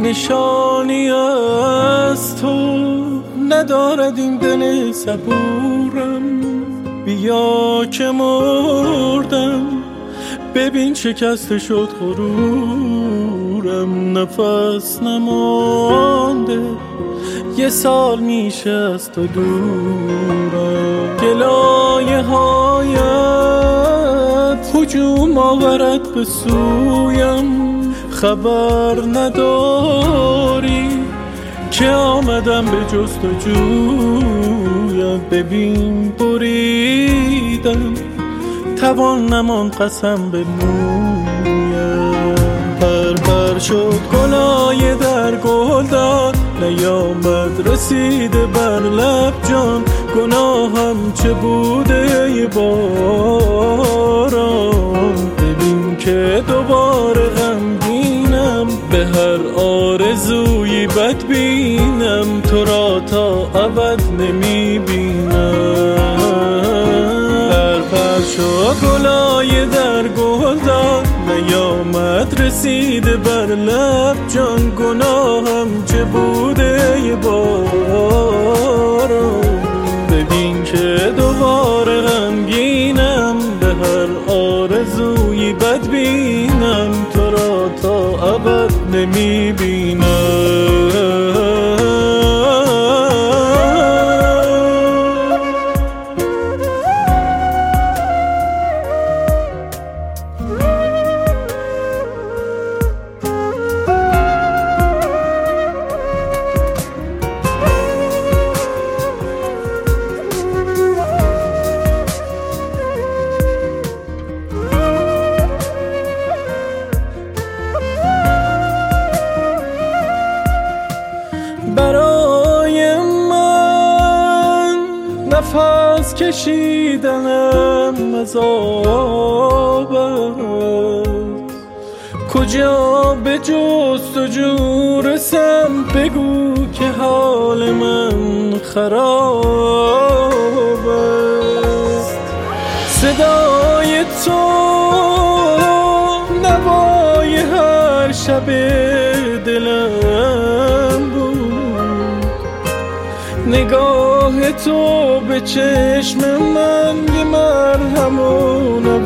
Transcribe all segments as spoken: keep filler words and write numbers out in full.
نشانی از تو ندارد این دل صبورم. بیا که مردم ببین شکسته شد غرورم. نفس نمانده یه سال میشه از تو دورم. گلایه هایت هجوم آورد به سویم. خبر نداری که آمدم به جستجویم. ببین بریدم توان نمان قسم به مویم. پر پر شد گلای در گل داد نیامد رسیده بر لب جان. گناهم چه بوده یه باران. ببین که دوباره غمگینم به هر آرزویی بد بینم. تو را تا ابد نمیبینم. پر پر شد گلای در گل داد نیامد رسیده بر لب جان. گناهم چه بوده یه باران. ببین که دوباره غمگینم به هر آرزویی بد بینم. تو را تا ابد نمیبینم. برای من نفس کشیدنم عذاب است. کجا به جستجو رسم بگو که حال من خراب است. صدای تو نوای هر شب دلم بود. نگاه تو به چشم من یه مرهم و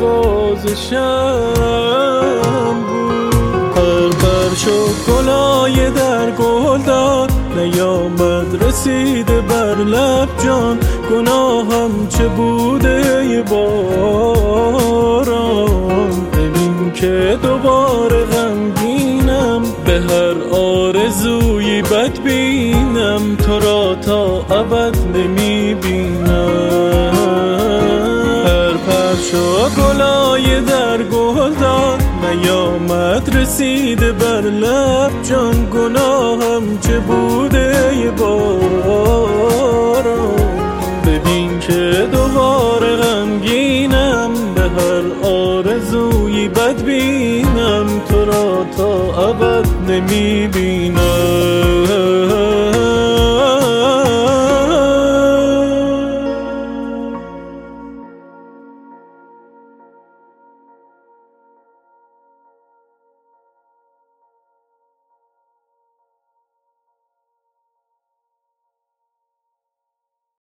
نوازشم بود. پر پر شد گلای در گل داد نیامد رسیده بر لب جان. گناهم چه بوده یه باران. ببین که دوباره غمگینم به هر آرزویی بد بینم. تو را تا ابد نمیبینم. پر پر شد گلای در گل داد نیامد رسیده بر لب جان. گناهم چه بوده یه باران. ببین که دوباره غمگینم به هر آرزویی بد بینم. تو را تا ابد نمیبینم.